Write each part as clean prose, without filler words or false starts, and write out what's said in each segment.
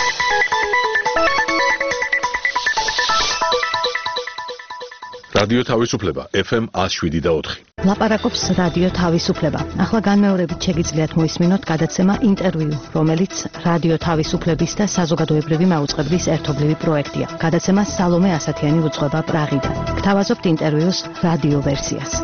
რადიო თავისუფლება FM 107.4. ლაპარაკობს რადიო თავისუფლება. ახლა განმეორებით შეგიძლიათ მოისმინოთ გადაცემა ინტერვიუ, რომელიც რადიო თავისუფლების და საზოგადოებრივი მაუწყებლის ერთობლივი პროექტია. გადაცემა სალომე ასათიანი უძღვება პრაღიდან. გთავაზობთ ინტერვიუს რადიო ვერსიას.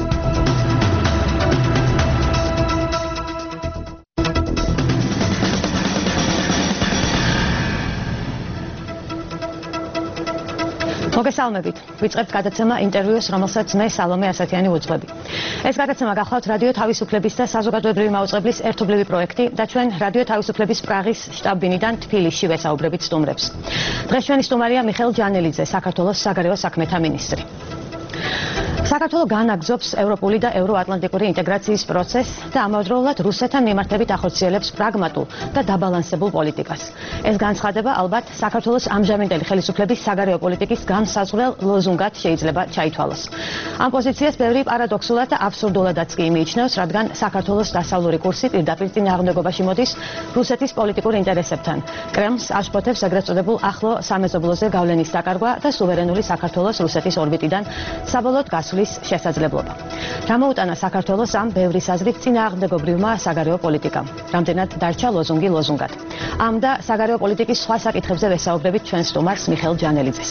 მოგესალმებით. ვიწყებთ გადაცემა ინტერვიუს, რომელსაც მე სალომე ასათიანი ვუძღვები. ეს გადაცემა გახლავთ რადიო თავისუფლების და საზოგადოებრივი მაუწყებლის ერთობლივი პროექტი და ჩვენ რადიო თავისუფლების პრაღის შტაბ-ბინიდან თბილისში ვესაუბრებით სტუმრებს. დღეს ჩვენი სტუმარია მიხეილ ჯანელიძე, საქართველოს საგარეო საქმეთა მინისტრი. საქართველო განაგრძობს ევროპული და ევროატლანტიკური ინტეგრაციის პროცესს და ამავდროულად რუსეთთან მიმართებით ახორციელებს პრაგმატულ და დაბალანსებულ პოლიტიკას. ეს განცხადება ალბათ საქართველოს ამჟამინდელი ხელისუფლების საგარეო პოლიტიკის განსაზღვრელ ლოზუნგად შეიძლება ჩაითვალოს. ამ პოზიციას ბევრი პარადოქსულად და აბსურდულადაც კი იმიიჩნევს, რადგან საქართველოს დასავლური კურსი პირდაპირ წინააღმდეგობაში მოდის რუსეთის პოლიტიკურ ინტერესებთან. კრემლს აშფოთებს ეგრეთ წოდებულ ახლო სამეზობლოზე გავლენის დაკარგვა და სუვერენული საქართველოს რუსეთის ორბიტიდან საბოლოოდ გასვლის შესაძლებლობა. გამოუტანა საქართველოს ამ ბევრი საზრით წინააღმდეგობრივმა საგარეო პოლიტიკამ. რამდენად დარჩა ლოზუნგი ლოზუნგად. ამ და საგარეო პოლიტიკის სხვა საკითხებზე ვესაუბრებით ჩვენ სტუმარს მიხეილ ჯანელიძეს.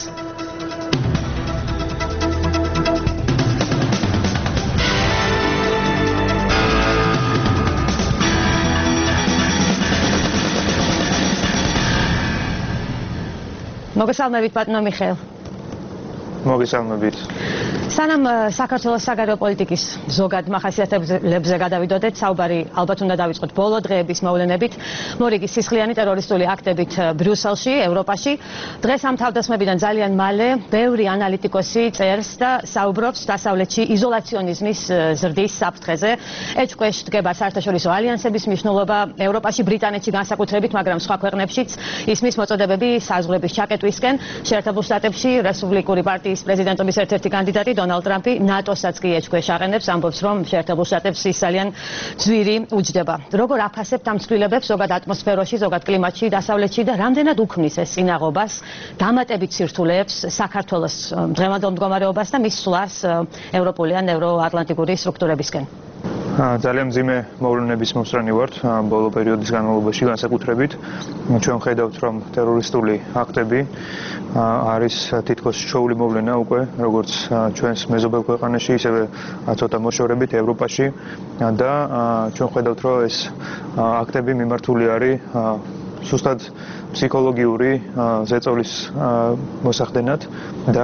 მოგესალმებით ბატონო მიხეილ. მოგესალმებით. სანამ საქართველოს საგარეო პოლიტიკის ზოგად მახასიათებლებზე გადავიდოდეთ, საუბარი ალბათ უნდა დავიწყოთ ბოლო დღეების მოვლენებით, მორიგი სისხლიანი ტერორისტული აქტებით ბრიუსელში, ევროპაში. დღეს ამ თავდასხმებიდან ძალიან მალე ბევრი ანალიტიკოსი წერს და საუბრობს დასავლეთში იზოლაციონიზმის ზრდის საფრთხეზე. ეჭვქვეშ დგება საერთაშორისო ალიანსების მნიშვნელობა, ევროპაში, ბრიტანეთში განსაკუთრებით, მაგრამ სხვა ქვეყნებშიც ისმის მოწოდებები საზღვრების ჩაკეტვისკენ. შეერთებულ შტატებში რესპუბლიკური პარტიის პრეზიდენტობის ერთ-ერთი კანდიდატი დონალდ ტრამპი ნატოსაც კი ეჭვქვეშ აყენებს, ამბობს, რომ შეერთებულ შტატებს ის ძალიან ძვირი უჯდება. როგორ აფასებთ ამ ცვლილებებს ზოგად ატმოსფეროში, ზოგად კლიმატში, დასავლეთში და რამდენად უქმნის ეს წინაღობას, დამატებით სირთულეებს საქართველოს დღევანდელ მდგომარეობას და მის სვლას ევროპული ან ევროატლანტიკური სტრუქტურებისკენ? ძალიან მძიმე მოვლენების მოსწრენი ვართ ბოლო პერიოდის განმავლობაში განსაკუთრებით. ჩვენ ხედავთ, რომ ტერორისტული აქტები არის თითქოს ჩვეული მოვლენა უკვე, როგორც ჩვენს მეზობელ ქვეყანაში, ისევე ცოტა მოშორებით ევროპაში და ჩვენ ხედავთ, რომ ეს აქტები მიმართული არის სუსტად ფსიქოლოგიური ზეწოლის მოსახდენად და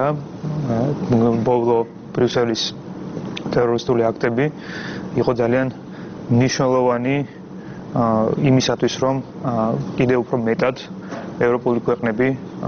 ბოლო ბრიუსელის ტერორისტული აქტები იყო ძალიან მნიშვნელოვანი იმისათვის, რომ კიდევ უფრო მეტად ევროპული ქვეყნები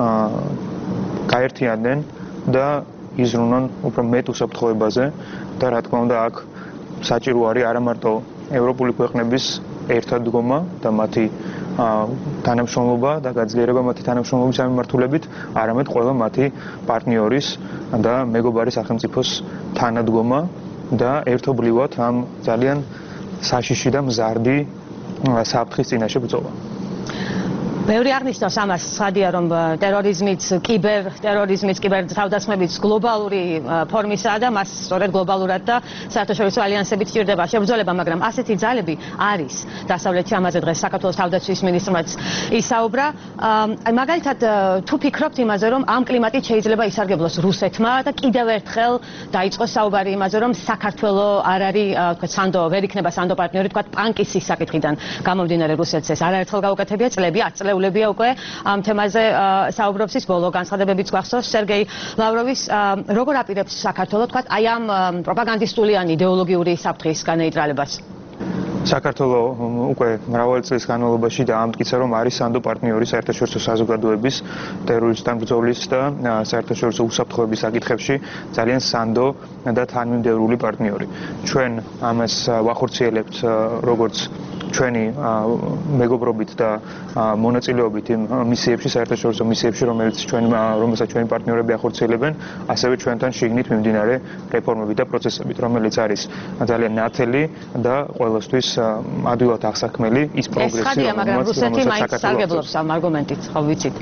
გაერთიანდნენ და იზრუნონ უფრო მეტ უსაფრთხოებაზე და რა თქმა უნდა აქ საჭირო არის არა მარტო ევროპული ქვეყნების ერთად დგომა და მათი თანამშრომლობა და გაძლიერება მათი თანამშრომლობის მიმართულებით, არამედ ყველა მათი პარტნიორის და მეგობარი სახელმწიფოს თანადგომა და ერთობლივად ამ ძალიან საშიში და მზარდი საფრთხის წინაშე ბრძოლა. ბევრი აღნიშნავს ამას, ცხადია, რომ ტერორიზმიც, კიბერტერორიზმიც, კიბერთავდასხმებიც გლობალური ფორმისაა და მას სწორედ გლობალურად და საერთაშორისო ალიანსებით სჭირდება შებრძოლება, მაგრამ ასეთი ძალები არის დასავლეთში. ამაზე დღეს საქართველოს თავდაცვის მინისტრმაც ისაუბრა. მაგალითად, თუ ფიქრობთ იმაზე, რომ ამ კლიმატით შეიძლება ისარგებლოს რუსეთმა და კიდევ ერთხელ დაიწყოს საუბარი იმაზე, რომ საქართველო არ არის, თქვა, სანდო, ვერ იქნება სანდო პარტნიორი, თქვა, პანკისის საკითხიდან გამომდინარე რუსეთს ეს არაერთხელ გაუკეთებია წლები, 10 წლეულებია უკვე ამ თემაზე საუბრობს ის ბოლო განცხადებებიც გვახსოვს სერგეი ლავროვის. როგორ აპირებს საქართველოს, თქვა, აი ამ პროპაგანდისტული ან იდეოლოგიური საფრთხის განეიტრალებას? საქართველო უკვე მრავალი წლის განმავლობაში დაამტკიცა, რომ არის სანდო პარტნიორი საერთაშორისო საზოგადოების ტერორისტთან ბრძოლის და საერთაშორისო უსაფრთხოების საკითხებში ძალიან სანდო და თანმიმდევრული პარტნიორი. ჩვენ ამას ვახორციელებთ როგორც ჩვენი მეგობრობით და მონაწილეობით იმ მისიებში, საერთაშორისო მისიებში, რომელსაც ჩვენი პარტნიორები ახორციელებენ, ასევე ჩვენთან შიგნით მიმდინარე რეფორმებით და პროცესებით, რომელიც არის ძალიან ნათელი და ყველასთვის ადვილად აღსაქმელი ის პროგრესი, ეს ხადია, მაგრამ რუსეთი მაინც სარგებლობს ამ არგუმენტით, ხო ვიცით?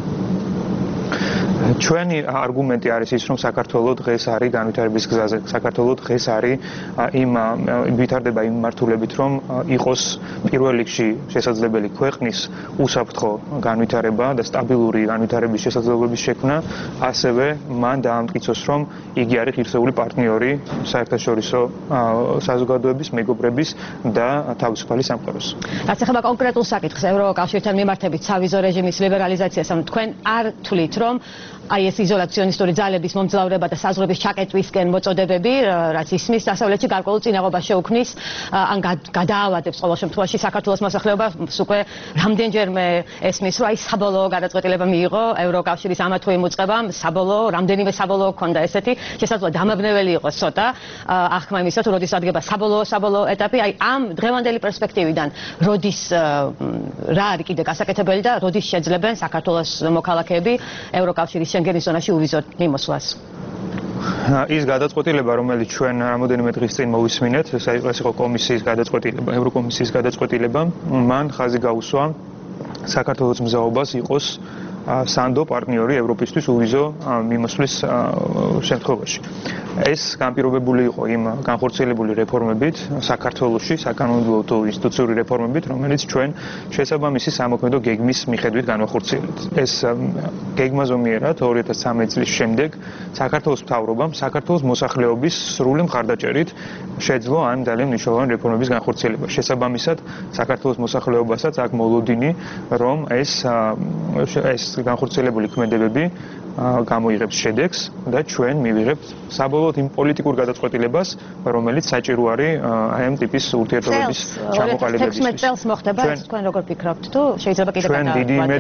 ჩვენი არგუმენტი არის ის, რომ საქართველოს დღეს არის განვითარების გზაზე. საქართველოს დღეს არის ვითარდება იმ მართულებით, რომ იყოს პირველ რიგში შესაძლებელი ქვეყნის უსაფრთხო განვითარება და სტაბილური განვითარების შესაძლებლობის შექმნა, ასევე მან დაამტკიცოს, რომ იგი არის ღირსეული პარტნიორი საერთაშორისო საზოგადოების, მეგობრების და თავისუფალი სამყაროს. რაც ეხება კონკრეტულ საკითხს, ევროკავშირთან მიმართებით სავიზო რეჟიმის ლიბერალიზაციას, თქვენ არ თვლით, რომ აი ეს იზოლაციონისტური ძალების მომძლავრება და საზღვრების ჩაკეტვისკენ მოწოდებები, რაც ისმის დასავლეთში გარკვეულ წინაღობას შეუქმნის, ან გადაავადებს ყოველ შემთხვევაში საქართველოს მოსახლეობას უკვე რამდენჯერმე ესმის, რომ აი საბოლოო გადაწყვეტილება მიიღო ევროკავშირის ამა თუ იმ უწყებამ, რამდენიმე საბოლოო ქონდა ესეთი, შესაძლოა დამაბნეველი იყოს ცოტა, აღქმა იმისა, თუ როდის ადგება საბოლოო ეტაპი, აი ამ დღევანდელი პერსპექტივიდან, როდის რა არის კიდე გასაკეთებელი და როდის შეძლებენ საქართველოს მოქალაქეები ევროკავშირის შენგენის ზონაში უვიზოთ მიმოსვლას. ის გადაწყვეტილება, რომელიც ჩვენ რამოდენიმე დღის წინ მოვისმინეთ, ეს იყო კომისიის გადაწყვეტილება, ევროკომისიის გადაწყვეტილება, მან ხაზი გაუსვა საქართველოს მზაობას იყოს სანდო პარტნიორი ევროპისთვის უვიზო მიმოსვლის შემთხვევაში. ეს განპირობებული იყო იმ განხორციელებული რეფორმებით საქართველოში, საკანონმდებლო თუ ინსტიტუციური რეფორმებით, რომელიც ჩვენ შესაბამისი სამოქმედო გეგმის მიხედვით განვახორციელებთ. ეს გეგმა ზომიერად 2013 წლის შემდეგ საქართველოს მთავრობამ საქართველოს მოსახლეობის სრული მხარდაჭერით შეძლო ამ ძალიან მნიშვნელოვანი რეფორმების განხორციელება. შესაბამისად, საქართველოს მოსახლეობასაც აქვს მოლოდინი, რომ ეს განხორციელებული ქმედებები გამოიღებს შედეგს და ჩვენ მივიღებთ საბოლოოდ იმ პოლიტიკურ გადაწყვეტილებას, რომელიც საჭირო არის აი ამ ტიპის ურთიერთობების ჩამოყალიბებისთვის. 16 წელს მოხდება ეს, თქვენ როგორ ფიქრობთ, თუ შეიძლება კიდევ ჩვენ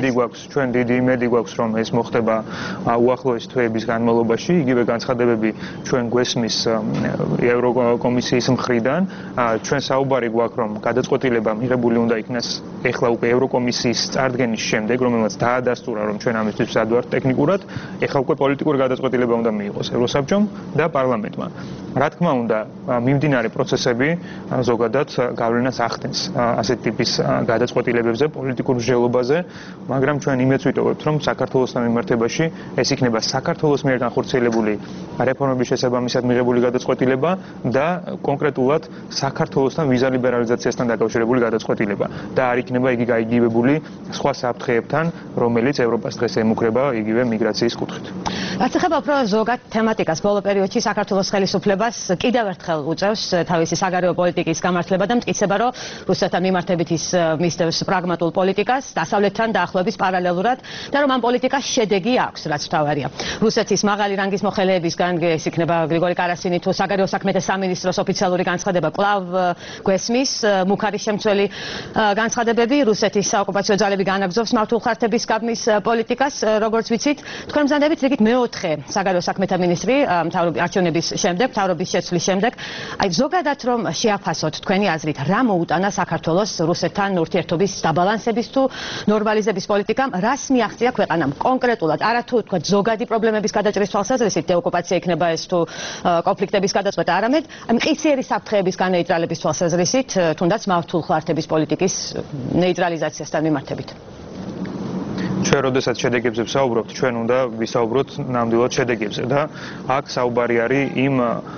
დიდი იმედი გვაქვს, რომ ეს მოხდება უახლოეს თვეების განმავლობაში, იგივე განცხადებები ჩვენ გვესმის ევროკომისიის მხრიდან, ჩვენ საუბარი გვაქვს, რომ გადაწყვეტილება მიღებული უნდა იქნას ეხლა უკვე ევროკომისიის წარდგენის შემდეგ, რომელმაც დაადასტურა, რომ ჩვენ ამისთვის მზად ვართ ტექნიკურად, ეხლა უკვე პოლიტიკური გადაწყვეტილება უნდა მიიღოს ევროსაბჭომ და პარლამენტმა. რა თქმა უნდა, მიმდინარე პროცესები ზოგადად გავლენას ახდენს ასეთ ტიპის გადაწყვეტილებებზე, პოლიტიკურ მსჯელობაზე, მაგრამ ჩვენ იმედს ვიტოვებთ, რომ საქართველოსთან მიმართებაში ეს იქნება საქართველოს მიერ განხორციელებული რეფორმების შესაბამისად მიღებული გადაწყვეტილება და კონკრეტულად საქართველოსთან ვიზა ლიბერალიზაციასთან დაკავშირებული გადაწყვეტილება და არ იქნება იგი გაიგივებული სხვა საფრთხეებთან, რომელიც ევროპას დღეს ემუქრება იგივე მიგრაციის კუთხით. რაც ეხება უფრო ზოგად თემატიკას, ბოლო პერიოდში საქართველოს ხელისუფლებას კიდევ ერთხელ უწევს თავისი საგარეო პოლიტიკის გამართლება და მტკიცება, რომ რუსეთთან მიმართებით ის მისდევს პრაგმატულ პოლიტიკას, დასავლეთთან დაახლოების პარალელურად და რომ ამ პოლიტიკას შედეგი აქვს, რაც მთავარია. რუსეთის მაღალი რანგის მოხელეებისგან ეს იქნება გრიგორი კარასინი თუ საგარეო საქმეთა სამინისტროს ოფიციალური განცხადება კვლავ გვესმის, მუქარის შემცველი განცხადებები, რუსეთის საოკუპაციო ძალები განაგრძობს მართულ ხარჯების გაბმის პოლიტიკას, როგორც ვიცით, თქვენ მზადებით რიგით მეოთხე საგარეო საქმეთა მინისტრი არჩევნების შემდეგ, მთავრობის შეცვლის შემდეგ. აი ზოგადად რომ შეაფასოთ თქვენი აზრით, რა მოუტანა საქართველოს რუსეთთან ურთიერთობის დაბალანსების თუ ნორმალიზების პოლიტიკამ, რას მიაღწია ქვეყანამ კონკრეტულად, არა თუ თქვა ზოგადი პრობლემების გადაჭრის თვალსაზრისით, დეოკუპაცია იქნება ეს თუ კონფლიქტების გადაწყვეტა, არამედ მყისიერი საფრთხეების განეიტრალების თვალსაზრისით, თუნდაც მართულ ხარჯების პოლიტიკის ნეიტრალიზაციასთან მიმართებით. ჩვენ როდესაც შედეგებზე ვსაუბრობთ, ჩვენ უნდა ვისაუბროთ ნამდვილად შედეგებზე და აქ საუბარი არის იმ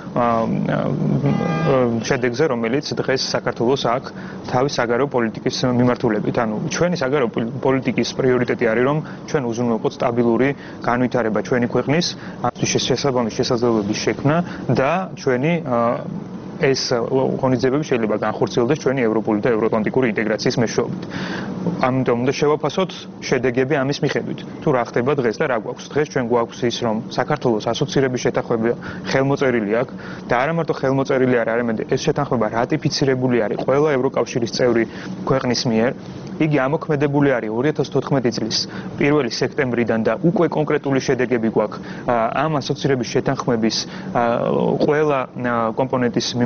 შედეგზე, რომელიც დღეს საქართველოს აქვს თავის საგარეო პოლიტიკის მიმართულებით. ანუ ჩვენი საგარეო პოლიტიკის პრიორიტეტი არის, რომ ჩვენ უზრუნველყოთ სტაბილური განვითარება ჩვენი ქვეყნის, ამისთვის შესაბამისი შესაძლებლობების შექმნა და ჩვენი ეს ღონისძიებები შეიძლება განხორციელდეს ჩვენი ევროპული და ევროატლანტიკური ინტეგრაციის მეშვეობით. ამიტომ უნდა შევაფასოთ შედეგები ამის მიხედვით. თუ რა ხდება დღეს და რა გვაქვს. დღეს ჩვენ გვაქვს ის, რომ საქართველოს ასოცირების შეთანხმება ხელმოწერილი აქვს და არა მარტო ხელმოწერილი არის, არამედ ეს შეთანხმება რატიფიცირებული არის ყველა ევროკავშირის წევრი ქვეყნის მიერ. იგი ამოქმედებული არის 2014 წლის 1 სექტემბრიდან და უკვე კონკრეტული შედეგები გვაქვს ამ ასოცირების შეთანხმების ყველა კომპონენტის მიმართ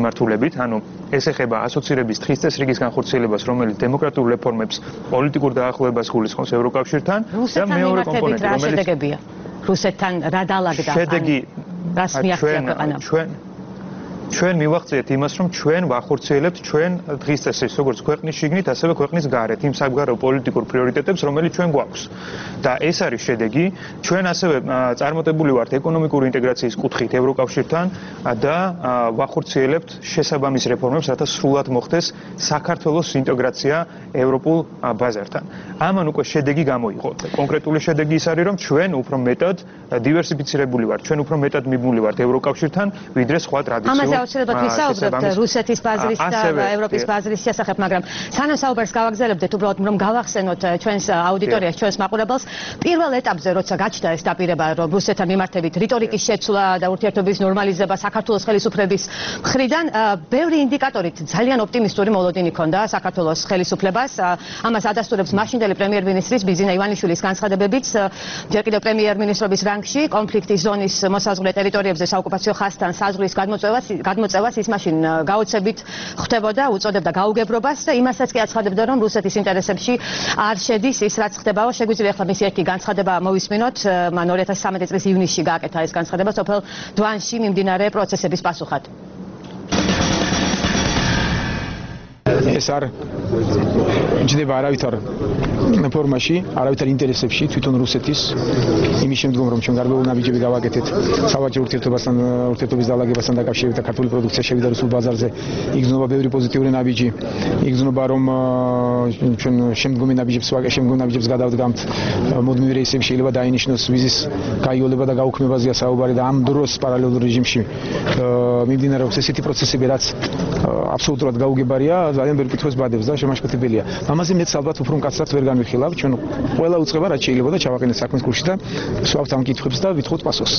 მიმართულებით, ანუ ეს ეხება ასოცირების დღის წესრიგის განხორციელებას, რომელიც დემოკრატიულ რეფორმებს, პოლიტიკურ დაახლოებას გულისხმობს ევროკავშირთან და მეორე კომპონენტი, რომელიც რუსეთთან რა დაალაგდა? შედეგი რას მიაღწია ქვეყანამ? ჩვენ მივახციეთ იმას, რომ ჩვენ ვახორციელებთ ჩვენ დღის წესრიგს, როგორც ქვეყნის შიგნით, ასევე ქვეყნის გარეთ, იმ სამგარეო პოლიტიკურ პრიორიტეტებს, რომელიც ჩვენ გვაქვს. და ეს არის შედეგი. ჩვენ ასევე წარმატებული ვართ ეკონომიკური ინტეგრაციის კუთხით ევროკავშირთან და ვახორციელებთ შესაბამის რეფორმებს, რათა სრულად მოხდეს საქართველოს ინტეგრაცია ევროპულ ბაზართან. ამან უკვე შედეგი გამოიღო. კონკრეტული შედეგი ის არის, რომ ჩვენ უფრო მეტად დივერსიფიცირებული ვართ, ჩვენ უფრო მეტად მიბმული ვართ ევროკავშირთან, ვიდრე სხვა ტრადიციულ აუცილებლად ვისაუბრებთ რუსეთის ბაზრის და ევროპის ბაზრის შესახებ, მაგრამ სანამ საუბარს გავაგზავნებდეთ, უბრალოდ რომ გავახსენოთ ჩვენს აუდიტორიას, ჩვენს მაყურებელს, პირველ ეტაპზე, როცა გაჩნდა ეს დაპირება, რომ რუსეთთან მიმართებით რიტორიკის შეცვლა და ურთიერთობის ნორმალიზება საქართველოს ხელისუფლების მხრიდან, ბევრი ინდიკატორით ძალიან ოპტიმისტური მოლოდინი ჰქონდა საქართველოს ხელისუფლებას. ამას ადასტურებს მაშინდელი პრემიერ-მინისტრის ბიზინა ივანიშვილის განცხადებებიც, ჯერ კიდევ პრემიერ-მინისტრობის რანგში, კონფლიქტის ზონის მოსაზღვრე ტერიტორიებზე საოკუპაციო ხაზთან საზღვრის გადმოწევას ის მაშინ გაოცებით ხვდებოდა, უწოდებდა გაუგებრობას და იმასაც კი აცხადებდა, რომ რუსეთის ინტერესებში არ შედის ის, რაც ხდებაო. შეგვიძლია ახლა მისი ერთი განცხადება მოვისმინოთ. მან 2013 წლის ივნისში გააკეთა ეს განცხადება სოფელ დვანში მიმდინარე პროცესების პასუხად. ეს არ ჯდება არავითარ ფორმაში, არავითარ ინტერესებში თვითონ რუსეთის იმის შემდგომ რომ ჩვენ გარკვეული ნაბიჯები გავაკეთეთ სავაჭრო ურთიერთობის დაალაგებასთან დაკავშირებით და ქართული პროდუქცია შევიდა რუსულ ბაზარზე, იგრძნობა ბევრი პოზიტიური ნაბიჯი, იგრძნობა რომ ჩვენ შემდგომი ნაბიჯებს გადავდგამთ, მუდმივი რეისები შეიძლება დაინიშნოს, ვიზის გაიოლება და გაუქმებაზეა საუბარი და ამ დროს პარალელურ რეჟიმში მიმდინარეობს ესეთი პროცესები, რაც აბსოლუტურად გაუგებარია, ძალიან ბევრი კითხვას ბადებს და შემაშფოთებელია. ამაზე მეც ალბათ უფრო მკაცრად ვერ განვიხილავ, ჩვენ ყველა უწყება რაც შეიძლება და ჩავაყენეთ საქმის კურსში და ვსვავთ ამ კითხვებს და ვითხოვთ პასუხს.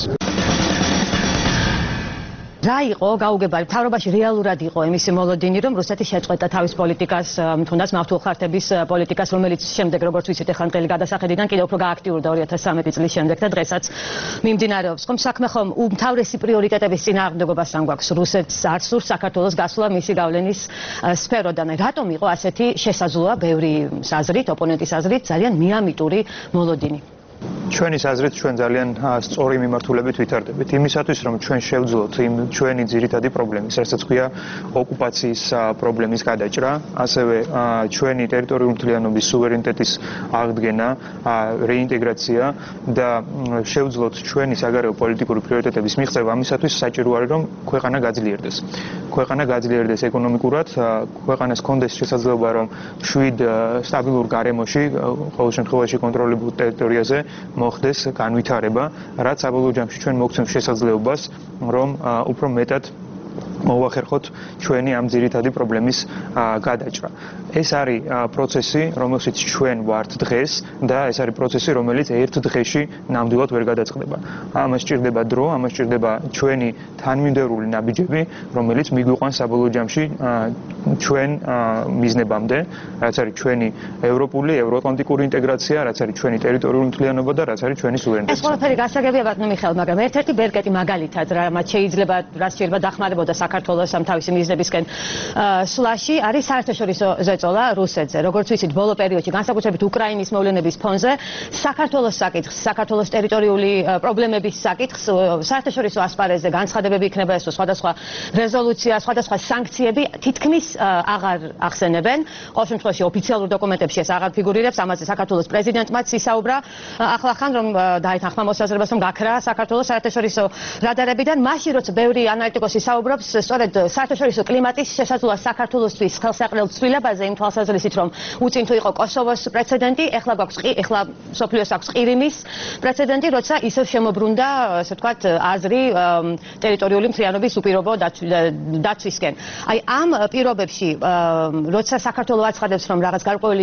რა იყო გაუგებარი? მთავრობაში რეალურად იყო იმისი მოლოდინი, რომ რუსეთი შეწყვეტა თავის პოლიტიკას, თუნდაც მავთულხართების პოლიტიკას, რომელიც შემდეგ, როგორც ვიცით, ახლა მთელი გადასახედიდან კიდევ უფრო გააქტიურდა 2013 წლის შემდეგ და დღესაც მიმდინარეობს. ხომ საქმე ხომ უმთავრესი პრიორიტეტების წინააღმდეგობას ან გვაქვს რუსეთს არ სურს საქართველოს გასვლა მისი გავლენის სფეროდან. რატომ იყო ასეთი შესაძლოა ბევრი საზრით, ოპონენტის აზრით, ძალიან მიამიტური მოლოდინი? ჩვენი აზრით ჩვენ ძალიან სწორი მიმართულებით ვითარდებით იმისათვის რომ ჩვენ შევძლოთ იმ ჩვენი ძირითადი პრობლემის, რასაც ქვია ოკუპაციის პრობლემის გადაჭრა, ასევე ჩვენი ტერიტორიული მთლიანობის სუვერენიტეტის აღდგენა, რეინტეგრაცია და შევძლოთ ჩვენი საგარეო პოლიტიკური პრიორიტეტების მიღწევა. ამისათვის საჭირო არის რომ ქვეყანა გაძლიერდეს. ქვეყანა გაძლიერდეს ეკონომიკურად, ქვეყანას ჰქონდეს შესაძლებლობა რომ მშვიდ სტაბილურ გარემოში, ყოველ შემთხვევაში კონტროლებულ ტერიტორიაზე მოხდეს განვითარება, რაც საბოლოო ჯამში ჩვენ მოგცემს შესაძლებლობას, რომ უფრო მეტად მოვახერხოთ ჩვენი ამ ძირითადი პრობლემის გადაჭრა. ეს არის პროცესი, რომელშიც ჩვენ ვართ დღეს და ეს არის პროცესი, რომელიც ერთ დღეში ნამდვილად ვერ გადაწყდება. ამას სჭირდება დრო, ამას სჭირდება ჩვენი თანმიმდევრული ნაბიჯები, რომელიც მიგვიყვანს საბოლოო ჯამში ჩვენ მიზნებამდე, რაც არის ჩვენი ევროპული, ევროატლანტიკური ინტეგრაცია, რაც არის ჩვენი ტერიტორიული მთლიანობა და რაც არის ჩვენი სუვერენიტეტი. ეს ყველაფერი გასაგებია ბატონო მიხეილ, მაგრამ ერთ-ერთი ბერკეტი მაგალითად, რაც შეიძლება დახმარებოდა საქართველოს ამ თავისი მიზნებისკენ სვლაში არის საერთაშორისო ზეწოლა რუსეთზე. როგორც ვიცით, ბოლო პერიოდში, განსაკუთრებით უკრაინის მოვლენების ფონზე, საქართველოს საკითხს, საქართველოს ტერიტორიული პრობლემების საკითხს საერთაშორისო ასპარეზზე განცხადებები იქნება ეს სხვადასხვა რეზოლუცია, სხვადასხვა სანქციები თითქმის აღარ ახსენებენ. ყოველ შემთხვევაში ოფიციალურ დოკუმენტებში ეს აღარ ფიგურირებს. ამაზე საქართველოს პრეზიდენტმაც ისაუბრა ახლახან, რომ დაეთანხმა მოსაზრებას, რომ გაქრა საქართველოს საერთაშორისო რადარებიდან. მაშინ როცა ბევრი ანალიტიკოსი საუბრობს სწორედ საერთაშორისო კლიმატის შესაძლოა საქართველოსთვის ხელსაყრელ ცვლილებაზე იმ თვალსაზრისით, რომ უწინ თუ იყო კოსოვოს პრეცედენტი, ეხლა სოფლიოს აქვს ყირიმის პრეცედენტი, როცა ისევ შემოbrunდა, ასე ვთქვათ, აზრი ტერიტორიული მთლიანობის უპირობო დაცვისკენ. აი ამ პირობებში, როცა საქართველო აცხადებს, რომ რაღაც გარკვეული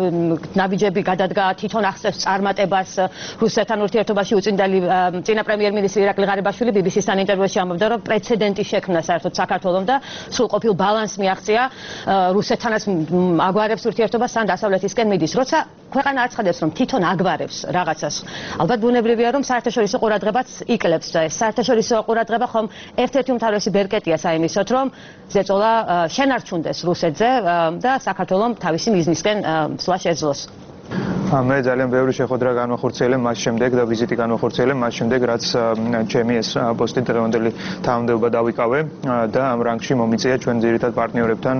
ნაბიჯები გადადგა, თვითონ ახსენებს წარმატებას რუსეთთან ურთიერთობაში, უწინდელი წინა პრემიერ-მინისტრი ირაკლი ღარიბაშვილი BBC-სთან ინტერვიუში ამბობდა, რომ პრეცედენტი შექმნა საერთოდ საქართველოს და სრულყოფილ ბალანსს მიაღწია რუსეთთანაც აგვარებს ურთიერთობას ან დასავლეთისკენ მიდის. როცა ქვეყანა აცხადებს, რომ თვითონ აგვარებს რაღაცას, ალბათ ბუნებრივია, რომ საერთაშორისო ყურადღებაც იკლებს და ეს საერთაშორისო ყურადღება ხომ ერთ-ერთი უმთავრესი ბერკეტია საიმისოთ, რომ ზეწოლა შენარჩუნდეს რუსეთზე და საქართველოს თავისი მიზნისკენ სვლა შეძლოს. მე ძალიან ბევრი შეხვედრა განვახორციელე მას შემდეგ და ვიზიტი განვახორციელე მას შემდეგ, რაც ჩემი ეს პოსტი დღევანდელი თანამდებობა დავიკავე და ამ რანგში მომიწია ჩვენ ძირითად პარტნიორებთან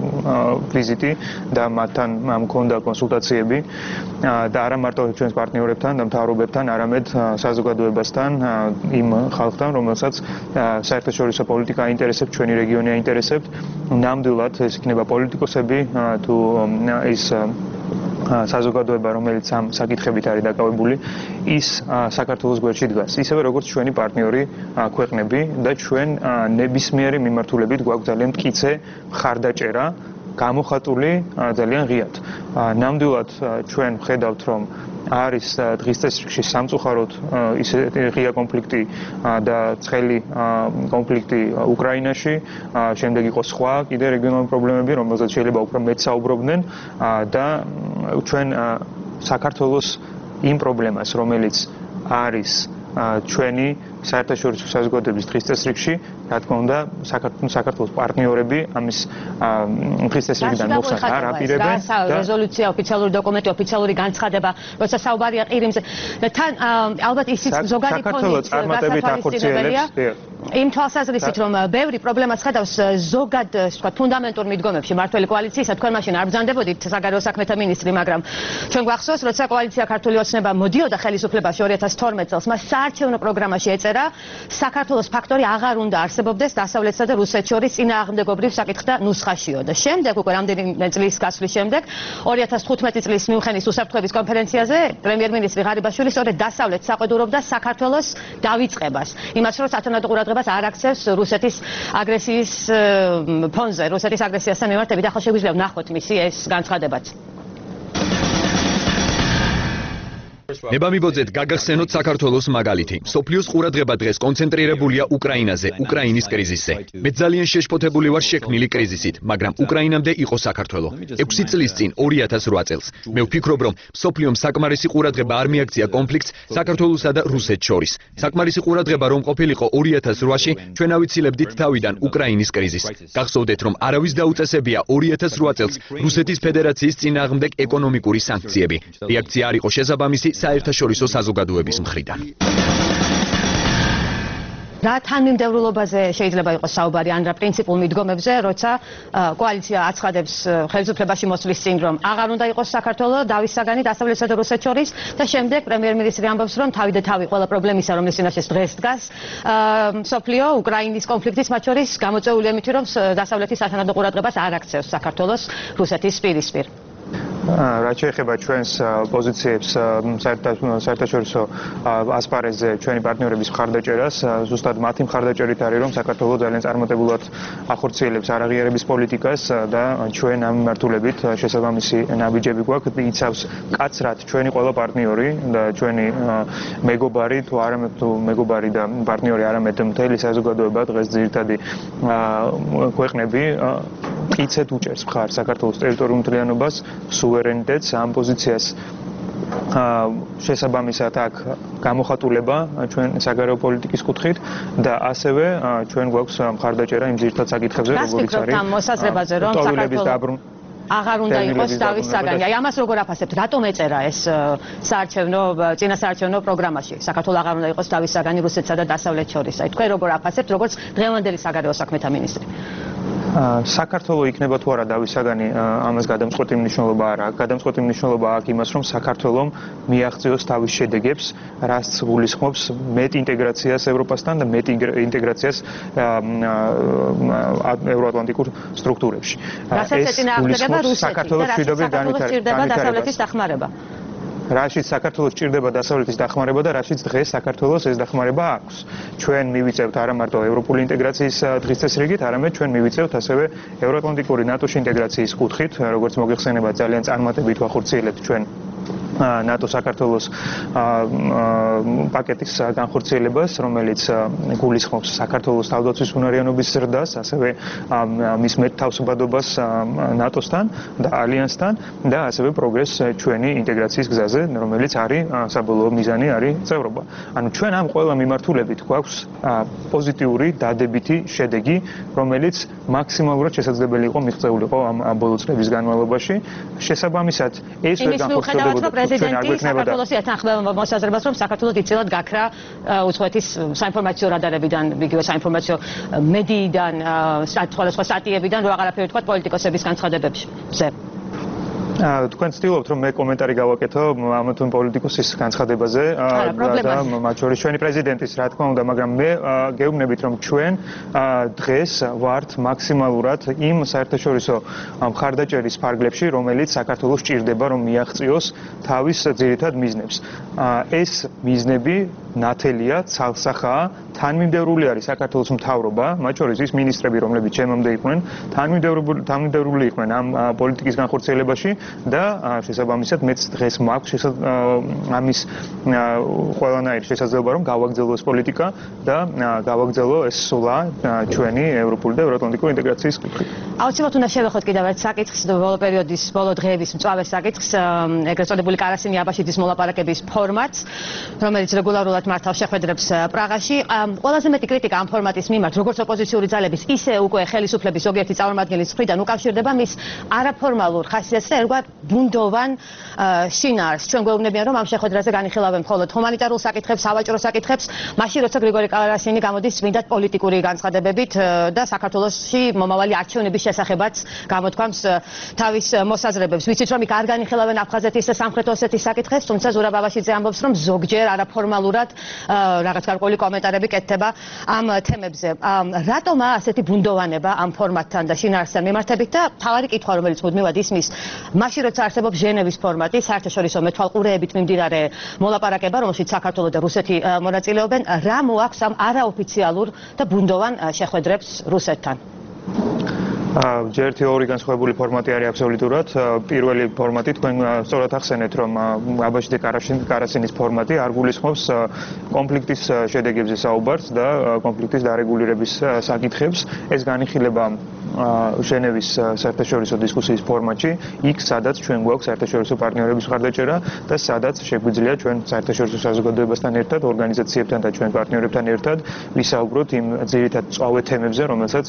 ვიზიტი და მათთან მქონდა კონსულტაციები და არა მარტო ჩვენს პარტნიორებთან და მთავრობებთან, არამედ საზოგადოებასთან, იმ ხალხთან, რომელსაც საერთაშორისო პოლიტიკა აინტერესებს, ჩვენი რეგიონი აინტერესებს. ნამდვილად ეს იქნება პოლიტიკოსები თუ ის საზოგადოება, რომელიც ამ საკითხებით არის დაკავებული, ის საქართველოს გვერდში დგას. ისევე როგორც ჩვენი პარტნიორი ქვეყნები და ჩვენ ნებისმიერი მიმართულებით გვაქვს ძალიან მტკიცე მხარდაჭერა გამოხატული ძალიან ღიად. ნამდვილად ჩვენ ხედავთ, რომ არის დღის წესრიგში სამწუხაროდ ისეთი ღია კონფლიქტი და ცხელი კონფლიქტი უკრაინაში, შემდეგ იყო სხვა კიდე რეგიონალური პრობლემები, რომელზეც შეიძლება უფრო მეტ საუბრობდნენ და ჩვენ საქართველოს იმ პრობლემას, რომელიც არის ჩვენი საერთაშორისო საზოგადოების დღის წესრიგში, რა თქმა უნდა, საქართველოს პარტნიორები ამის დღის წესრიგიდან მოხსნას არ აპირებენ და რეზოლუცია, ოფიციალური დოკუმენტი, ოფიციალური განცხადება, როცა საუბარია ყირიმზე და თან ალბათ ისიც ზოგადი ფონით გასათვალისწინებელია იმ თვალსაზრისით, რომ ბევრი პრობლემას ხედავს ზოგად, თქვა, ფუნდამენტურ მიდგომებში მართველი კოალიციისა, თქვენ მაშინ არ ბრძანდებოდით საგარეო საქმეთა მინისტრი, მაგრამ ჩვენ გვახსოვს, როცა კოალიცია ქართული ოცნება მოდიოდა ხელისუფლებაში 2012 წელს, მას საარჩევნო პროგრამაში ეწერა საქართველოს ფაქტორი აღარ უნდა არსებობდეს დასავლეთსა და რუსეთს შორის წინააღმდეგობრივ საკითხთა ნუსხაშიო და შემდეგ უკვე რამდენიმე წლის გასვლის შემდეგ 2015 წლის მიუნხენის უსაფრთხოების კონფერენციაზე პრემიერ-მინისტრი ღარიბაშვილი სწორედ დასავლეთს საყვედურობდა საქართველოს დავიწყებას, იმას რომ სათანადო ყურადღებას არ აქცევს რუსეთის აგრესიის ფონზე, რუსეთის აგრესიასთან მიმართებით. ახლა შეგვიძლია ვნახოთ მისი ეს განცხადებაც. ნებამიბოძეთ გაგახსენოთ საქართველოს მაგალითი. სოფლიოს ყურადღება დღეს კონცენტრირებულია უკრაინაზე, უკრაინის კრიზისზე. მე ძალიან შეშფოთებული ვარ შექმნილი კრიზისით, მაგრამ უკრაინამდე იყო საქართველო. 6 წლის წინ 2008 წელს. მე ვფიქრობ, რომ სოფლიომ საკმარისი ყურადღება არ მიაქცია კონფლიქტს საქართველოსა და რუსეთს შორის. საკმარისი ყურადღება რომ ყოფილიყო 2008-ში, ჩვენ ავიცილებდით თავიდან უკრაინის კრიზისს. გახსოვდეთ, რომ არავის დაუწესებია 2008 წელს რუსეთის ფედერაციის წინააღმდეგ ეკონომიკური სანქციები. რეაქცია არ იყო შესაბამისი საერთაშორისო საზოგადოების მხრიდან. რა თანმიმდევრულობაზე შეიძლება იყოს საუბარი ან რა პრინციპულ მიდგომებზე, როცა კოალიცია აცხადებს ხელისუფლებაში მოსვლის წინ, რომ აღარ უნდა იყოს საქართველოს დავის საგანი დასავლეთსა და რუსეთს შორის და შემდეგ პრემიერ-მინისტრი ამბობს, რომ თავი და თავი ყველა პრობლემისა, რომლის წინაშე დღეს დგას, სოფლიო უკრაინის კონფლიქტის მათ შორის გამოწვეული იმითი, რომ დასავლეთის სათანადო ყურადღებას არ აქცევს საქართველოს რუსეთის პირისპირ. რაც შეეხება ჩვენს პოზიციებს საერთაშორისო ასპარეზზე ჩვენი პარტნიორების მხარდაჭერას, ზუსტად მათი მხარდაჭერით არის, რომ საქართველოს ძალიან წარმატებულად ახორციელებს არაღიარების პოლიტიკას და ჩვენ ამ მიმართულებით შესაბამისი ნაბიჯები გვაქვს. იცავს კაცრად ჩვენი ყველა პარტნიორი და ჩვენი მეგობარი თუ არამედ თუ მეგობარი და პარტნიორი არამედ მთელი საზოგადოება დღეს ძირითადი ქვეყნები მტკიცედ უჭერს მხარს საქართველოს ტერიტორიულ მთლიანობას, სუვერენიტეტს, ამ პოზიციას შესაბამისად აქ გამოხატულება ჩვენ საგარეო პოლიტიკის კუთხით და ასევე ჩვენ გვაქვს მხარდაჭერა იმ ძირითად საკითხებზე, როგორიც არის ამ მოსაზრებაზე, რომ საქართველოს აღარ უნდა იყოს დავის საგანი. აი ამას როგორ აფასებთ? რატომ ეწერა ეს საარჩევნო წინასაარჩევნო პროგრამაში? საქართველოს აღარ უნდა იყოს დავის საგანი რუსეთსა და დასავლეთს შორის. აი თქვენ როგორ აფასებთ, როგორც დღევანდელი საგარეო საქმეთა მინისტრი? საქართველოს იქნება თუ არა დავის საგანი, ამას გადამწყვეტი მნიშვნელობა არ აქვს. გადამწყვეტი მნიშვნელობა აქვს იმას, რომ საქართველოს მიაღწიოს თავის შედეგებს, რაც გულისხმობს მეტ ინტეგრაციას ევროპასთან და მეტ ინტეგრაციას ევროატლანტიკურ სტრუქტურებში. ეს წინააღმდეგება საქართველოს ჭირდება დასავლეთის დახმარება. რაშიც საქართველოს ჭირდება დასავლეთის დახმარება და რაშიც დღეს საქართველოს ეს დახმარება აქვს. ჩვენ მივიწევთ არა მარტო ევროპული ინტეგრაციის დღის წესრიგით, არამედ ჩვენ მივიწევთ ასევე ევროატლანტიკური ნატოში ინტეგრაციის კუთხით, როგორც მოგეხსენება ძალიან წარმატებით ვახორციელებთ ჩვენ ნატო საქართველოს პაკეტის განხორციელებას, რომელიც გულისხმობს საქართველოს თავდაცვის უნარიანობის ზრდას, ასევე მის მეტთავსებადობას ნატოსთან და ალიანსთან და ასევე პროგრესს ჩვენი ინტეგრაციის გზაზე, რომელიც არის საბოლოო მიზანი არის წევრობა. ანუ ჩვენ ამ ყველა მიმართულებით გვაქვს პოზიტიური დადებითი შედეგი, რომელიც მაქსიმალურად შესაძლებელი იყო მიღწეულიყო ამ ბოლო წლების განმავლობაში. შესაბამისად, ეს ვერ განხორციელებოდა პრეზიდენტი საქართველოს ეთანხმება მოსაზრებას, რომ საქართველოს იცილად გაქრა უცხოეთის საინფორმაციო რადარებიდან, იგივე საინფორმაციო მედიიდან, სხვადასხვა სტატიებიდან, რო აღარაფერი თქვა პოლიტიკოსების განცხადებებში. თქვენ ცდილობთ რომ მე კომენტარი გავაკეთო ამ თუ პოლიტიკოსის განცხადებაზე და მათ შორის ჩვენი პრეზიდენტის რა თქმა უნდა, მაგრამ მე გეუბნებით რომ ჩვენ დღეს ვართ მაქსიმალურად იმ საერთაშორისო მხარდაჭერის ფარგლებში, რომელიც საქართველოს ჭირდება რომ მიაღწიოს თავის ძირითად მიზნებს. ეს მიზნები ნათელია, ცალსახაა, თანმიმდევრული არის საქართველოს მთავრობა, მათ შორის ის მინისტრები, რომლებიც ჩემამდე იყვნენ, თანმიმდევრული იყვნენ ამ პოლიტიკის განხორციელებაში და შესაბამისად მეც დღეს მაქვს ამის ყველანაირი შესაძლებლობა რომ გავაგრძელო ეს პოლიტიკა და გავაგრძელო ეს სულა ჩვენი ევროპული და ევროატლანტიკური ინტეგრაციის კუთხით. აუცილებლად უნდა შევეხოთ კიდევ ერთ საკითხს, ბოლო პერიოდის, ბოლო დღეების მწვავე საკითხს, ეგრეთ წოდებული კარასინი აბაშიძის მოლაპარაკების ფორმატს, რომელიც რეგულარულად მართავს შეხვედრებს პრაღაში. ყველაზე მეტი კრიტიკა ამ ფორმატის მიმართ, როგორც ოპოზიციური ძალების, ისე უკვე ხელისუფლების ზოგიერთი წარმომადგენლის მხრიდან უკავშირდება მის არაფორმალურ ხასიათს და ერთგვარ ბუნდოვან შინაარსს. ჩვენ გვეუბნებიან, რომ ამ შეხვედრაზე განიხილავენ მხოლოდ ჰუმანიტარულ საკითხებს, სავაჭრო საკითხებს, მაშინ როცა გრიგორი კარასინი გამოდის წმინდად პოლიტიკური განცხადებებით და საქართველოში მომავალი არჩევნების შესახებაც გამოთქვამს თავის მოსაზრებებს. ვიცით, რომ იქ არ განიხილავენ აფხაზეთის და სამხრეთ ოსეთის საკითხებს, თუმცა ზურაბ აბაშიძე ამბობს, რომ ზოგჯერ არაფორმალურად რაღაც გარკვეული კომენტარები კეთდება ამ თემებზე. რატომაა ასეთი ბუნდოვანება ამ ფორმატთან და შინაარსთან მიმართებით და თავარი კითხვა, რომელიც მუდმივად ისმის, მაშინ როცა არსებობს ჟენევის ფორმატი, საერთაშორისო მეთვალყურეებით მიმდინარე მოლაპარაკება, რომელშიც საქართველო და რუსეთი მონაწილეობენ, რა მოაქვს ამ არაოფიციალურ და ბუნდოვან შეხვედრებს რუსეთთან? ჯერთი ორი განსხვავებული ფორმატი არის აბსოლუტურად. პირველი ფორმატი თქვენ სწორად ახსენეთ, რომ აბაშიძე კარასინის ფორმატი არ გულისხმობს კონფლიქტის შედეგებზე საუბარს და კონფლიქტის დარეგულირების საკითხებს. ეს განიხილება ჟენევის საერთაშორისო დისკუსიის ფორმატში, იქ სადაც ჩვენ გვაქვს საერთაშორისო პარტნიორების მხარდაჭერა და სადაც შეგვიძლია ჩვენ საერთაშორისო საზოგადოებასთან ერთად, ორგანიზაციებთან და ჩვენ პარტნიორებთან ერთად ვისაუბროთ იმ ძირითად მწვავე თემებზე, რომელსაც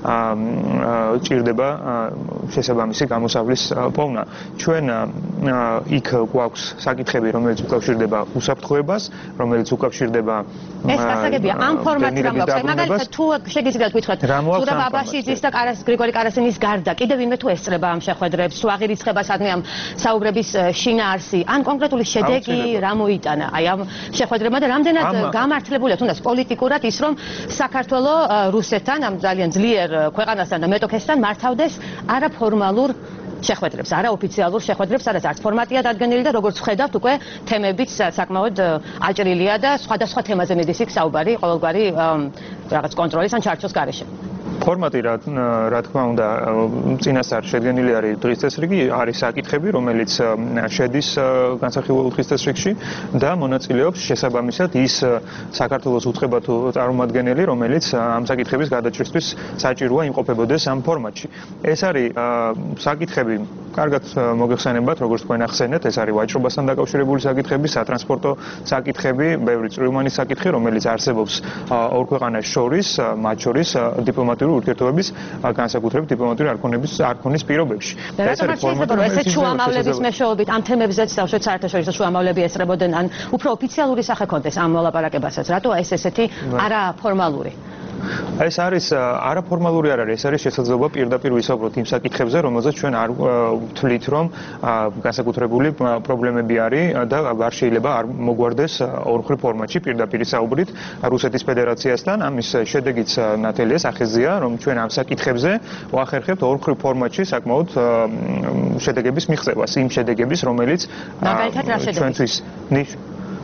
ჭირდება შესაბამისი გამოსავლის პოვნა. ჩვენ იქ გვაქვს საკითხები, რომელიც უკავშირდება უსაფრთხოებას, რომელიც უკავშირდება ეს გასაგებია ამ ფორმატში რა მოაქვს? მაგალითად თუ შეგიძლიათ გითხრათ, ზურაბ აბაშიძის და გრიგორი კარასინის გარდა კიდევ ვინმე თუ ესწრება ამ შეხვედრებს, თუ აღირიცხება სადმე ამ საუბრების შინაარსი, ან კონკრეტული შედეგი რა მოიტანა აი ამ შეხვედრებმა და რამდენად გამართლებულია თუნდაც პოლიტიკურად ის, რომ საქართველო რუსეთთან ამ ძალიან ძლიერ ქვეყანასთან და მეტოქესთან მართავდეს არაფორმალურ შეხვედრებს, არაოფიციალურ შეხვედრებს, სადაც არც ფორმატია დადგენილი და როგორც ვხედავთ, უკვე თემებიც საკმაოდ აჭრილია და სხვადასხვა თემაზე მიდის იქ საუბარი ყოველგვარი რაღაც კონტროლის ან ჩარჩოს გარეშე. ფორმატი რა თქმა უნდა წინასწარ შედგენილი არის დღის წესრიგი, არის საკითხები, რომელიც შედის განსახილველ დღის წესრიგში და მონაწილეობს შესაბამისად ის საქართველოს უწყება თუ წარმომადგენელი, რომელიც ამ საკითხების გადაჭრისთვის საჭიროა იმყოფებოდეს ამ ფორმატში. ეს არის საკითხები, კარგად მოგეხსენებათ, როგორც თქვენ ახსენეთ, ეს არის ვაჭრობასთან დაკავშირებული საკითხები, სატრანსპორტო საკითხები, ბევრი წვრილმანი საკითხი, რომელიც არსებობს ორ ქვეყანას შორის, მათ შორის დიპლომატიური ურთიერთობების განსაკუთრებით დიპლომატიური არქონის პირობებში. ეს არის ფორმატი, ესეც შუამავლების მეშვეობით ამ თემებზეც თავშეთ საერთაშორისო შუამავლები ესწრებოდნენ, ან უფრო ოფიციალური სახე ქონდეს ამ მოლაპარაკებასაც. რატო ეს ესეთი არაფორმალური? ეს არის არაფორმალური არ არის, ეს არის შესაძლებლობა პირდაპირ ვისაუბროთ იმ საკითხებზე, რომელზეც ჩვენ არ ვთვლით, რომ განსაკუთრებული პრობლემები არის და არ შეიძლება არ მოგვარდეს ორმხრივ ფორმატში პირდაპირ საუბრით რუსეთის ფედერაციასთან. ამის შედეგიც ნათელია, სახეზეა, რომ ჩვენ ამ საკითხებზე ვახერხებთ ორმხრივ ფორმატში საკმაოდ შედეგების მიღწევას, იმ შედეგების, რომელიც მაგალითად რა შედეგები? ჩვენთვის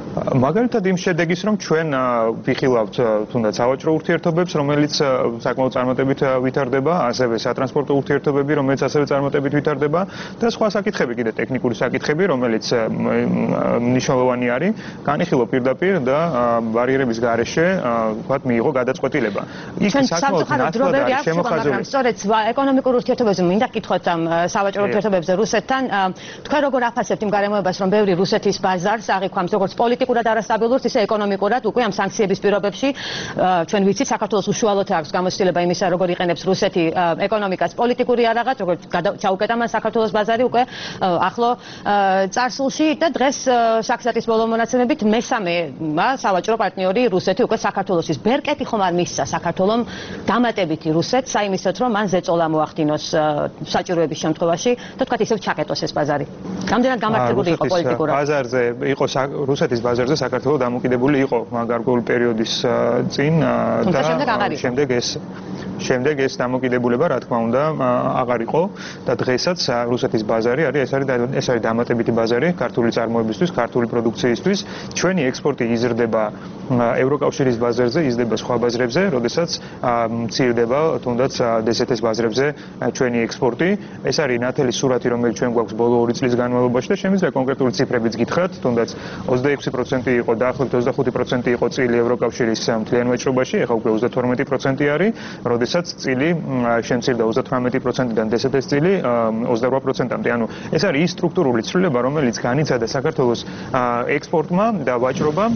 მაგალითად იმ შედეგის რომ ჩვენ ვიხილავთ თუნდაც სავაჭრო ურთიერთობებს, რომელიც საკმაოდ წარმატებით ვითარდება, ასევე სატრანსპორტო ურთიერთობები, რომელიც ასევე წარმატებით ვითარდება და სხვა საკითხები, კიდე ტექნიკური საკითხები, რომელიც მნიშვნელოვანი არის, განიხილო პირდაპირ და ბარიერების გარეშე, ვთქვათ, მიიღო გადაწყვეტილება. ის საკმაოდ ნათლად არის შემოხაზული. სწორედ ეკონომიკურ ურთიერთობებზე მინდა გითხოთ ამ სავაჭრო ურთიერთობებზე რუსეთთან. თქვენ როგორ აფასებთ იმ გარემოებას, რომ ბევრი რუსეთის ბაზარს აღიქვამს როგორც პოლიტიკურად არასტაბილურს, ისე ეკონომიკურად უკვე ამ სანქციების პირობებში ჩვენ ვიცით, საქართველოს უშუალოდ აქვს გამოცდილება იმისა, როგორ იყენებს რუსეთი ეკონომიკას პოლიტიკური არაღად, როგორც ჩაუკეტა მან საქართველოს ბაზარი უკვე ახლო წარსულში და დღეს საქსატის ბოლო მონაცემებით მესამე სავაჭრო პარტნიორი რუსეთი უკვე საქართველოსის. ბერკეტი ხომ არ მისცა საქართველოს დამატებითი რუსეთს, საიმისოთ, რომ მან ზეწოლა მოახდინოს საჭიროების შემთხვევაში და თქვათ ისევ ჩაკეტოს ეს ბაზარი. რამდენად გამართლებული იყო პოლიტიკურად? ბაზარზე იყო რუსეთის ბაზარზე საქართველოს დამოკიდებული იყო გარკვეული პერიოდის წინ და შემდეგ ეს დამოკიდებულება რა თქმა უნდა აღარ იყო და დღესაც რუსეთის ბაზარი არის ეს არის დამატებითი ბაზარი ქართული წარმოებისთვის, ქართული პროდუქციისთვის. ჩვენი ექსპორტი იზრდება ევროკავშირის ბაზარზე, იზრდება სხვა ბაზრებზე, როდესაც მცირდება თუნდაც დსთ-ის ბაზრებზე ჩვენი ექსპორტი. ეს არის ნათელი სურათი, რომელიც ჩვენ გვაქვს ბოლო 2 წლის განმავლობაში და შემიძლია კონკრეტული ციფრებიც გითხრათ, თუნდაც 26% იყო დაახლოებით 25% იყო წილი ევროკავშირის მთლიან ვაჭრობაში, ეხლა უკვე 32% არის, როდესაც წილი შემცირდა 38%-დან დსთ-ის წილი 28%-მდე. ანუ ეს არის ის სტრუქტურული ცვლილება, რომელიც განიცადა საქართველოს ექსპორტმა და ვაჭრობამ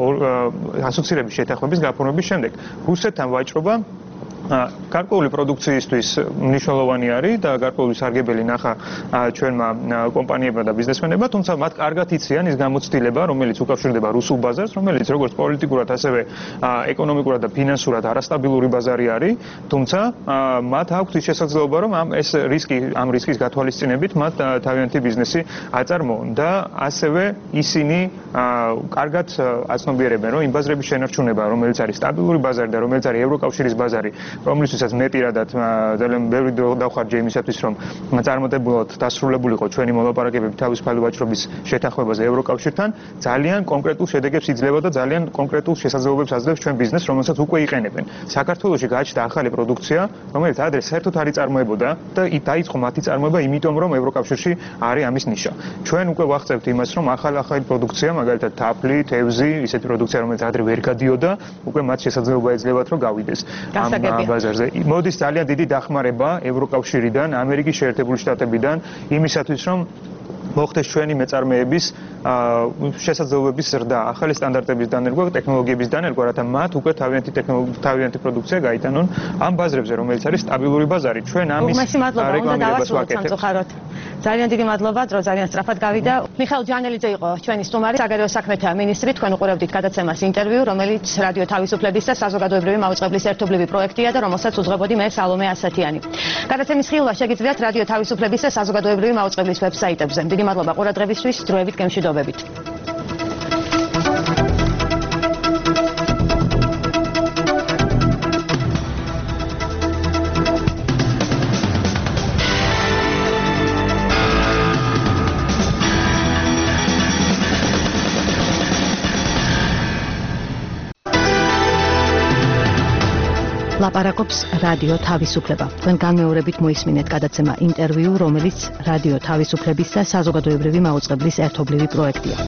ასოცირების შეთანხმების გაფორმების შემდეგ. რუსეთთან ვაჭრობა გარკვეული პროდუქციისთვის მნიშვნელოვანი არის და გარკვეული სარგებელი ნახა ჩვენმა კომპანიებმა და ბიზნესმენებმა, თუმცა მათ კარგად იციან ის გამოცდილება, რომელიც უკავშირდება რუსულ ბაზარს, რომელიც როგორც პოლიტიკურად, ასევე ეკონომიკურად და ფინანსურად არასტაბილური ბაზარი არის, თუმცა მათ აქვს ის შესაძლებლობა, რომ ამ რისკის გათვალისწინებით მათ თავიანთი ბიზნესი აწარმოონ და ასევე ისინი კარგად აცნობიერებენ, რომ იმ ბაზრების შენარჩუნება, რომელიც არის სტაბილური ბაზარი და რომელიც არის ევროკავშირის ბაზარი, რომლისთვისაც მეტირადად ძალიან ბევრი დავხარჯე იმისათვის, რომ წარმატებულად დასრულებულიყო ჩვენი მოლაპარაკებები თავისუფალი ვაჭრობის შეთანხმებაზე ევროკავშირთან, ძალიან კონკრეტულ შედეგებს იძლევა და ძალიან კონკრეტულ შესაძლებლობებს აძლევს ჩვენ ბიზნესს, რომელსაც უკვე იყენებენ. საქართველოში გაჩნდა ახალი პროდუქცია, რომელიც ადრე საერთოდ არ იწარმოებოდა და დაიწყო მათი წარმოება, იმიტომ რომ ევროკავშირში არის ამის ნიშა. ჩვენ უკვე ვახცევთ იმას, რომ ახალი პროდუქცია, მაგალითად თაფლი, თევზი, ისეთი პროდუქცია, რომელიც ადრე ვერ გადიოდა, უკვე მათ შესაძლებლობა ეძლევათ, რომ გავიდეს ამ ბაზარზე. მოდის ძალიან დიდი დახმარება ევროკავშირიდან, ამერიკის შეერთებული შტატებიდან იმისათვის, რომ მოხდეს ჩვენი მეწარმეების შესაძლებლობების ზრდა, ახალი სტანდარტების დანერგვა, ტექნოლოგიების დანერგვა, რათა მათ უკვე თავიანთი პროდუქცია გაიტანონ ამ ბაზრებზე, რომელიც არის სტაბილური ბაზარი. ჩვენ ამის რეკლამირებას ვაკეთებთ. ძალიან დიდი მადლობა, დრო ძალიან სწრაფად გავიდა. მიხეილ ჯანელიძე იყო ჩვენი სტუმარი, საგარეო საქმეთა მინისტრი. თქვენ უყურებდით გადაცემას ინტერვიუ, რომელიც რადიო თავისუფლების და საზოგადოებრივი მაუწყებლის ერთობლივი პროექტია და რომელსაც უძღვებოდი მე სალომე ასათიანი. გადაცემის ხილვა შეგიძლიათ რადიო თავისუფლების და საზოგადოებრივი მაუწყებლის ვებსაიტებზე. დიდი მადლობა ყურადღებისთვის, დროებით გემშვიდობებით. ლაპარაკობს რადიო თავისუფლება. თქვენ განმეორებით მოისმინეთ გადაცემა ინტერვიუ, რომელიც რადიო თავისუფლების და საზოგადოებრივი მაუწყებლის ერთობლივი პროექტია.